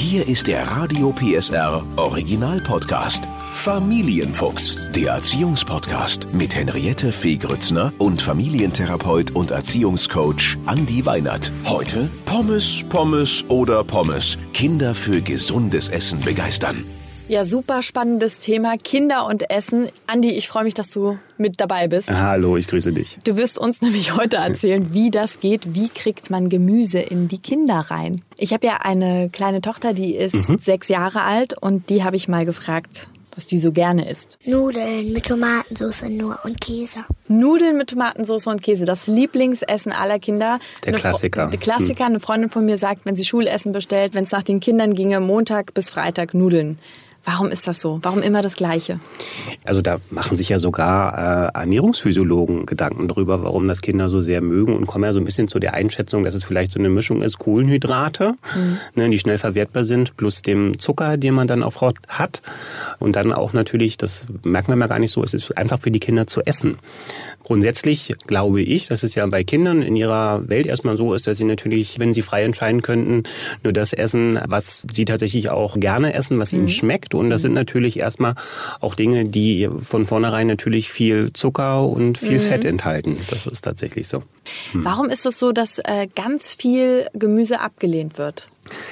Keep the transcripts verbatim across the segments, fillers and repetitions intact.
Hier ist der Radio P S R Original Podcast. Familienfuchs, der Erziehungspodcast mit Henriette Fee Grützner und Familientherapeut und Erziehungscoach Andi Weinert. Heute Pommes, Pommes oder Pommes. Kinder für gesundes Essen begeistern. Ja, super spannendes Thema, Kinder und Essen. Andi, ich freue mich, dass du mit dabei bist. Hallo, ich grüße dich. Du wirst uns nämlich heute erzählen, wie das geht. Wie kriegt man Gemüse in die Kinder rein? Ich habe ja eine kleine Tochter, die ist mhm. sechs Jahre alt und die habe ich mal gefragt, was die so gerne isst. Nudeln mit Tomatensauce nur und Käse. Nudeln mit Tomatensauce und Käse, das Lieblingsessen aller Kinder. Der eine Klassiker. Der Klassiker, eine Freundin von mir sagt, wenn sie Schulessen bestellt, wenn es nach den Kindern ginge, Montag bis Freitag Nudeln. Warum ist das so? Warum immer das Gleiche? Also da machen sich ja sogar äh, Ernährungsphysiologen Gedanken darüber, warum das Kinder so sehr mögen und kommen ja so ein bisschen zu der Einschätzung, dass es vielleicht so eine Mischung ist, Kohlenhydrate, mhm. ne, die schnell verwertbar sind, plus dem Zucker, den man dann auch hat. Und dann auch natürlich, das merken wir mal gar nicht so, es ist einfach für die Kinder zu essen. Grundsätzlich glaube ich, dass es ja bei Kindern in ihrer Welt erstmal so ist, dass sie natürlich, wenn sie frei entscheiden könnten, nur das essen, was sie tatsächlich auch gerne essen, was mhm. ihnen schmeckt. Und das sind natürlich erstmal auch Dinge, die von vornherein natürlich viel Zucker und viel mhm. Fett enthalten. Das ist tatsächlich so. Hm. Warum ist es so, dass äh, ganz viel Gemüse abgelehnt wird?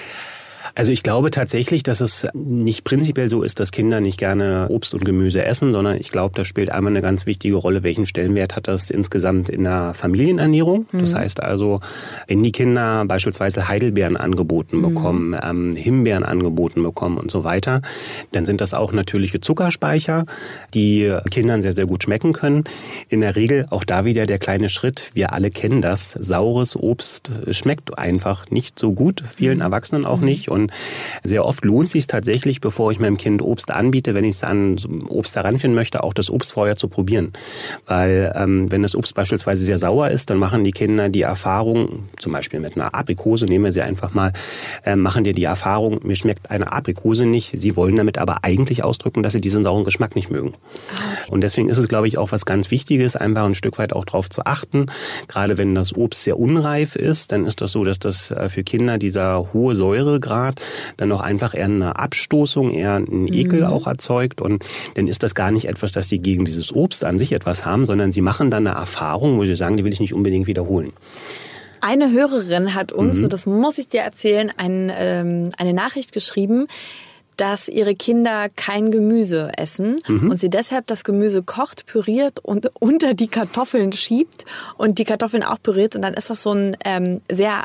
Also ich glaube tatsächlich, dass es nicht prinzipiell so ist, dass Kinder nicht gerne Obst und Gemüse essen, sondern ich glaube, da spielt einmal eine ganz wichtige Rolle, welchen Stellenwert hat das insgesamt in der Familienernährung. Mhm. Das heißt also, wenn die Kinder beispielsweise Heidelbeeren angeboten mhm. bekommen, ähm, Himbeeren angeboten bekommen und so weiter, dann sind das auch natürliche Zuckerspeicher, die Kindern sehr, sehr gut schmecken können. In der Regel auch da wieder der kleine Schritt, wir alle kennen das, saures Obst schmeckt einfach nicht so gut, vielen mhm. Erwachsenen auch nicht. Und sehr oft lohnt es sich tatsächlich, bevor ich meinem Kind Obst anbiete, wenn ich es an Obst heranführen möchte, auch das Obst vorher zu probieren. Weil ähm, wenn das Obst beispielsweise sehr sauer ist, dann machen die Kinder die Erfahrung, zum Beispiel mit einer Aprikose, nehmen wir sie einfach mal, äh, machen dir die Erfahrung, mir schmeckt eine Aprikose nicht. Sie wollen damit aber eigentlich ausdrücken, dass sie diesen sauren Geschmack nicht mögen. Und deswegen ist es, glaube ich, auch was ganz Wichtiges, einfach ein Stück weit auch drauf zu achten. Gerade wenn das Obst sehr unreif ist, dann ist das so, dass das für Kinder dieser hohe Säuregrad dann auch einfach eher eine Abstoßung, eher einen Ekel mhm. auch erzeugt. Und dann ist das gar nicht etwas, dass sie gegen dieses Obst an sich etwas haben, sondern sie machen dann eine Erfahrung, wo sie sagen, die will ich nicht unbedingt wiederholen. Eine Hörerin hat uns, mhm. und das muss ich dir erzählen, ein, ähm, eine Nachricht geschrieben, dass ihre Kinder kein Gemüse essen mhm. und sie deshalb das Gemüse kocht, püriert und unter die Kartoffeln schiebt und die Kartoffeln auch püriert. Und dann ist das so ein ähm, sehr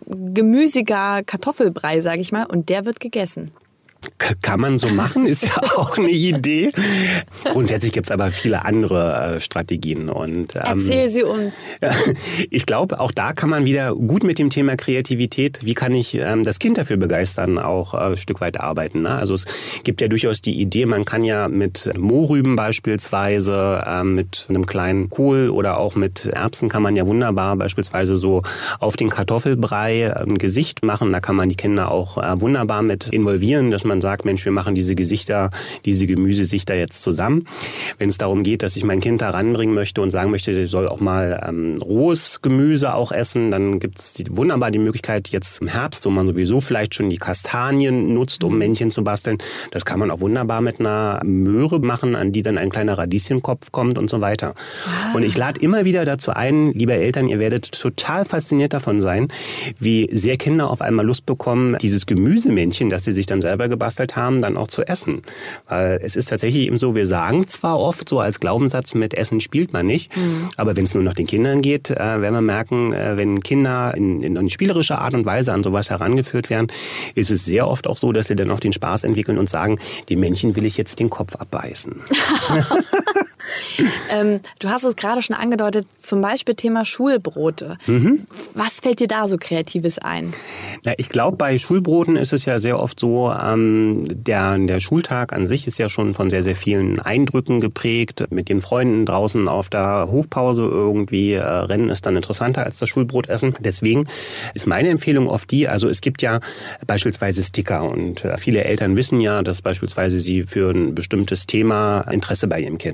gemüsiger Kartoffelbrei, sage ich mal, und der wird gegessen. Kann man so machen, ist ja auch eine Idee. Grundsätzlich gibt es aber viele andere äh, Strategien. Und, ähm, Erzähl sie uns. Ich glaube, auch da kann man wieder gut mit dem Thema Kreativität, wie kann ich ähm, das Kind dafür begeistern, auch äh, ein Stück weit arbeiten. Ne? Also es gibt ja durchaus die Idee, man kann ja mit Mohrrüben beispielsweise, äh, mit einem kleinen Kohl oder auch mit Erbsen kann man ja wunderbar beispielsweise so auf den Kartoffelbrei ein Gesicht machen. Da kann man die Kinder auch äh, wunderbar mit involvieren, dass man sagt, Mensch, wir machen diese Gesichter, diese Gemüsesichter jetzt zusammen. Wenn es darum geht, dass ich mein Kind da ranbringen möchte und sagen möchte, der soll auch mal ähm, rohes Gemüse auch essen, dann gibt es die, wunderbar die Möglichkeit jetzt im Herbst, wo man sowieso vielleicht schon die Kastanien nutzt, um Männchen zu basteln. Das kann man auch wunderbar mit einer Möhre machen, an die dann ein kleiner Radieschenkopf kommt und so weiter. Ah. Und ich lade immer wieder dazu ein, liebe Eltern, ihr werdet total fasziniert davon sein, wie sehr Kinder auf einmal Lust bekommen, dieses Gemüsemännchen, das sie sich dann selber gebastelt haben, dann auch zu essen. Weil es ist tatsächlich eben so, wir sagen zwar oft so als Glaubenssatz, mit Essen spielt man nicht, mhm. aber wenn es nur nach den Kindern geht, äh, werden wir merken, äh, wenn Kinder in, in eine spielerische Art und Weise an sowas herangeführt werden, ist es sehr oft auch so, dass sie dann auch den Spaß entwickeln und sagen, dem Männchen will ich jetzt den Kopf abbeißen. ähm, du hast es gerade schon angedeutet, zum Beispiel Thema Schulbrote. Mhm. Was fällt dir da so Kreatives ein? Na, ich glaube, bei Schulbroten ist es ja sehr oft so, ähm, der, der Schultag an sich ist ja schon von sehr, sehr vielen Eindrücken geprägt. Mit den Freunden draußen auf der Hofpause irgendwie äh, rennen ist dann interessanter als das Schulbrotessen. Deswegen ist meine Empfehlung oft die, also es gibt ja beispielsweise Sticker und äh, viele Eltern wissen ja, dass beispielsweise sie für ein bestimmtes Thema Interesse bei ihrem Kind haben.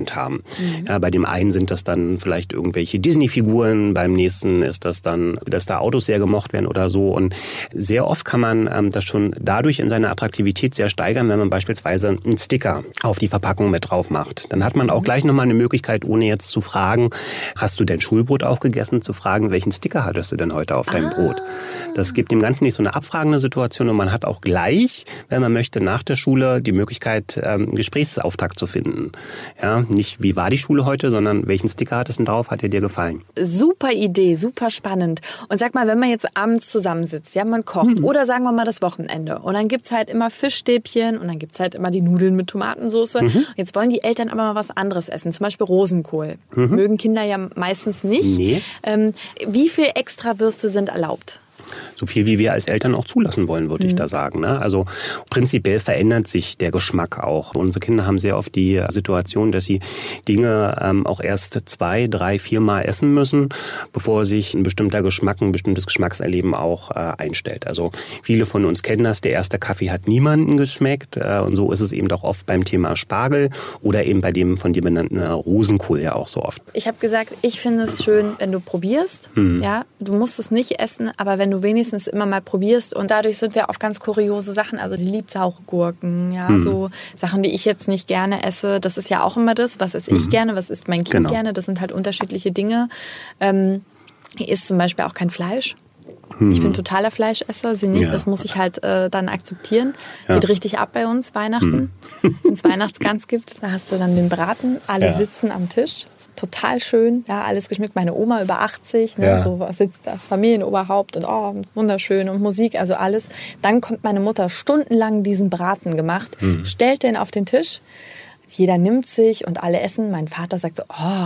Mhm. Ja, bei dem einen sind das dann vielleicht irgendwelche Disney-Figuren, beim nächsten ist das dann, dass da Autos sehr gemocht werden oder so. Und sehr oft kann man ähm, das schon dadurch in seiner Attraktivität sehr steigern, wenn man beispielsweise einen Sticker auf die Verpackung mit drauf macht. Dann hat man auch gleich nochmal eine Möglichkeit, ohne jetzt zu fragen, hast du denn Schulbrot auch gegessen, zu fragen, welchen Sticker hattest du denn heute auf deinem ah. Brot? Das gibt dem Ganzen nicht so eine abfragende Situation und man hat auch gleich, wenn man möchte, nach der Schule die Möglichkeit, ähm, Gesprächsauftakt zu finden. Ja, nicht, wie war die Schule heute, sondern welchen Sticker hattest du denn drauf, hat der dir gefallen? Super Idee, super spannend. Und sag mal, wenn man jetzt abends zusammensitzt, ja, man kocht hm. oder sagen wir mal das Wochenende und dann gibt's halt immer Fischstäbchen und dann gibt's halt immer die Nudeln mit Tomatensauce. Mhm. Jetzt wollen die Eltern aber mal was anderes essen, zum Beispiel Rosenkohl. Mhm. Mögen Kinder ja meistens nicht. Nee. Ähm, wie viel Extrawürste sind erlaubt? So viel, wie wir als Eltern auch zulassen wollen, würde mhm. ich da sagen. Ne? Also prinzipiell verändert sich der Geschmack auch. Unsere Kinder haben sehr oft die Situation, dass sie Dinge ähm, auch erst zwei, drei, vier Mal essen müssen, bevor sich ein bestimmter Geschmack, ein bestimmtes Geschmackserleben auch äh, einstellt. Also viele von uns kennen das. Der erste Kaffee hat niemanden geschmeckt. Äh, und so ist es eben auch oft beim Thema Spargel oder eben bei dem von dir benannten äh, Rosenkohl ja auch so oft. Ich habe gesagt, ich finde es schön, wenn du probierst. Mhm. Ja, du musst es nicht essen, aber wenn du wenigstens immer mal probierst und dadurch sind wir auf ganz kuriose Sachen, also sie liebt saure Gurken, ja, hm. so Sachen, die ich jetzt nicht gerne esse, das ist ja auch immer das, was esse ich mhm. gerne, was isst mein Kind genau. gerne, das sind halt unterschiedliche Dinge. Ähm, ich esse zum Beispiel auch kein Fleisch. Hm. Ich bin totaler Fleischesser, sie nicht, ja. das muss ich halt äh, dann akzeptieren. Ja. Geht richtig ab bei uns, Weihnachten. Hm. Wenn es Weihnachtsgans gibt, da hast du dann den Braten, alle ja. sitzen am Tisch. Total schön, ja, alles geschmückt. Meine Oma über achtzig, ne, ja. so sitzt da, Familienoberhaupt und oh, wunderschön und Musik, also alles. Dann kommt meine Mutter stundenlang diesen Braten gemacht, mhm. stellt den auf den Tisch. Jeder nimmt sich und alle essen. Mein Vater sagt so, oh,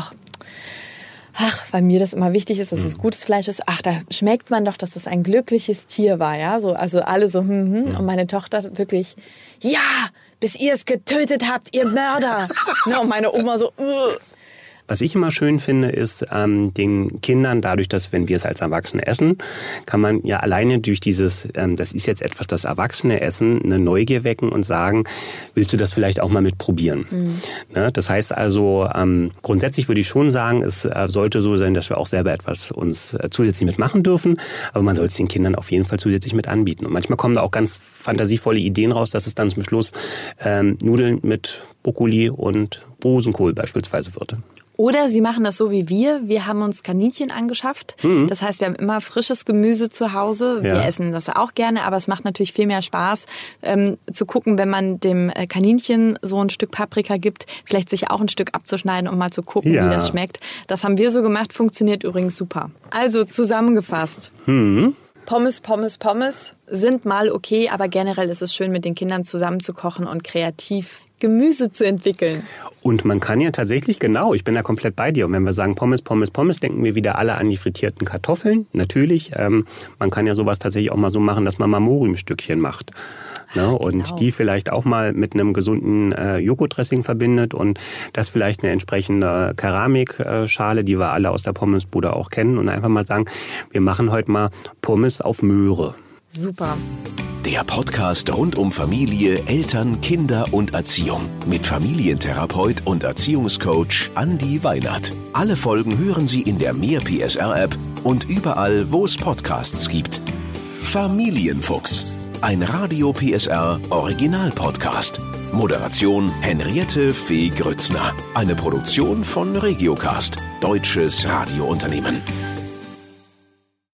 ach, weil mir das immer wichtig ist, dass es gutes Fleisch ist. Ach, da schmeckt man doch, dass das ein glückliches Tier war, ja. So, also alle so, hm, hm. Und meine Tochter wirklich, ja, bis ihr es getötet habt, ihr Mörder. Ne, und meine Oma so, uh. Was ich immer schön finde, ist ähm, den Kindern, dadurch, dass wenn wir es als Erwachsene essen, kann man ja alleine durch dieses, ähm, das ist jetzt etwas, das Erwachsene essen, eine Neugier wecken und sagen, willst du das vielleicht auch mal mit probieren? Mhm. Ne? Das heißt also, ähm, grundsätzlich würde ich schon sagen, es äh, sollte so sein, dass wir auch selber etwas uns äh, zusätzlich mitmachen dürfen, aber man soll es den Kindern auf jeden Fall zusätzlich mit anbieten. Und manchmal kommen da auch ganz fantasievolle Ideen raus, dass es dann zum Schluss ähm, Nudeln mit Brokkoli und Rosenkohl beispielsweise wird. Oder sie machen das so wie wir. Wir haben uns Kaninchen angeschafft. Mhm. Das heißt, wir haben immer frisches Gemüse zu Hause. Wir ja. essen das auch gerne, aber es macht natürlich viel mehr Spaß, ähm, zu gucken, wenn man dem Kaninchen so ein Stück Paprika gibt, vielleicht sich auch ein Stück abzuschneiden, um mal zu gucken, ja. wie das schmeckt. Das haben wir so gemacht, funktioniert übrigens super. Also zusammengefasst. Mhm. Pommes, Pommes, Pommes sind mal okay, aber generell ist es schön, mit den Kindern zusammen zu kochen und kreativ Gemüse zu entwickeln. Und man kann ja tatsächlich, genau, ich bin da komplett bei dir. Und wenn wir sagen Pommes, Pommes, Pommes, denken wir wieder alle an die frittierten Kartoffeln. Natürlich, ähm, man kann ja sowas tatsächlich auch mal so machen, dass man Marmoriumstückchen macht. Ne? Und genau. die vielleicht auch mal mit einem gesunden äh, Joghurtdressing verbindet und das vielleicht eine entsprechende Keramikschale, die wir alle aus der Pommesbude auch kennen. Und einfach mal sagen, wir machen heute mal Pommes auf Möhre. Super. Der Podcast rund um Familie, Eltern, Kinder und Erziehung mit Familientherapeut und Erziehungscoach Andi Weinert. Alle Folgen hören Sie in der Mehr P S R-App und überall, wo es Podcasts gibt. Familienfuchs, ein Radio P S R Original-Podcast. Moderation Henriette Fee Grützner. Eine Produktion von Regiocast, deutsches Radiounternehmen.